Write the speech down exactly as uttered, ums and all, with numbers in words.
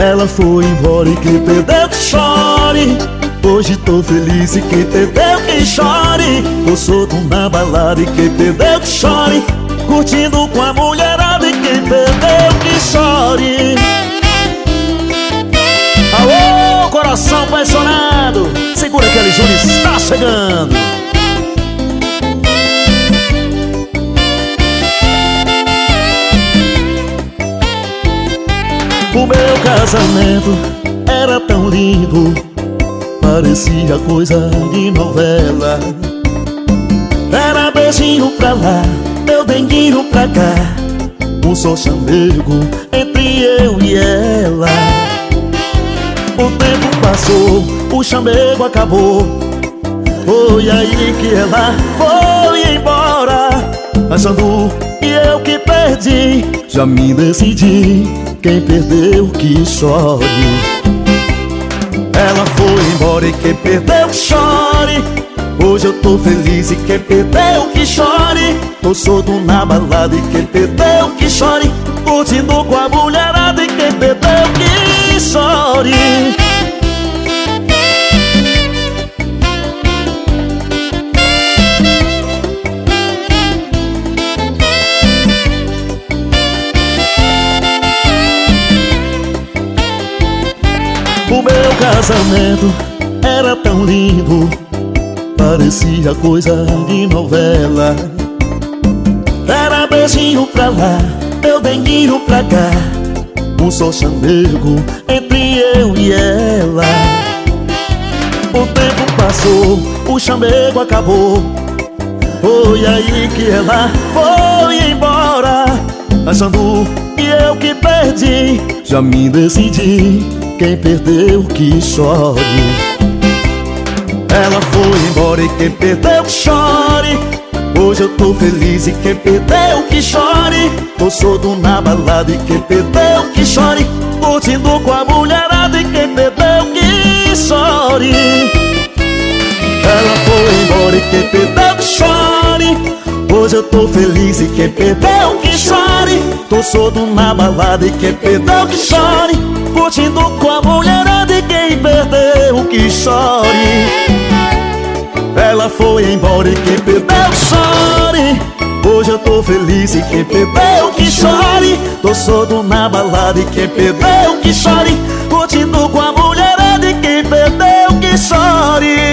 Ela foi embora e quem perdeu que chore. Hoje tô feliz e quem perdeu que chore. Tô solto na balada e quem perdeu que chore. Curtindo com a mulherada e quem perdeu que chore. Alô, coração apaixonado, segura que a Júnior está chegando. O meu casamento era tão lindo, parecia coisa de novela. Era beijinho pra lá, meu denguinho pra cá, um só chamego entre eu e ela. O tempo passou, o chamego acabou. Foi aí que ela foi embora, achando que eu que perdi. Já me decidi, quem perdeu que chore. Ela foi embora e quem perdeu que chore. Hoje eu tô feliz e quem perdeu que chore. Tô solto na balada e quem perdeu que chore. Curtindo com a mulherada e quem perdeu que chore. O meu casamento era tão lindo, parecia coisa de novela. Era beijinho pra lá, meu denguinho pra cá, um só chamego entre eu e ela. O tempo passou, o chamego acabou. Foi aí que ela foi embora, achando que eu que perdi. Já me decidi, quem perdeu que chore. Ela foi embora e quem perdeu que chore. Hoje eu tô feliz e quem perdeu que chore. Tô solto na balada e quem perdeu que chore. Curtindo com a mulherada e quem perdeu que chore. Ela foi embora e quem perdeu que chore. Hoje eu tô feliz e quem perdeu que chore. Tô solto na balada e quem perdeu que chore. Curtindo com a mulherada e quem perdeu que chore. Ela foi embora e quem perdeu que chore. Hoje eu tô feliz e quem perdeu que chore. Tô solto na balada e quem perdeu que chore. Curtindo com a mulherada e quem perdeu que chore.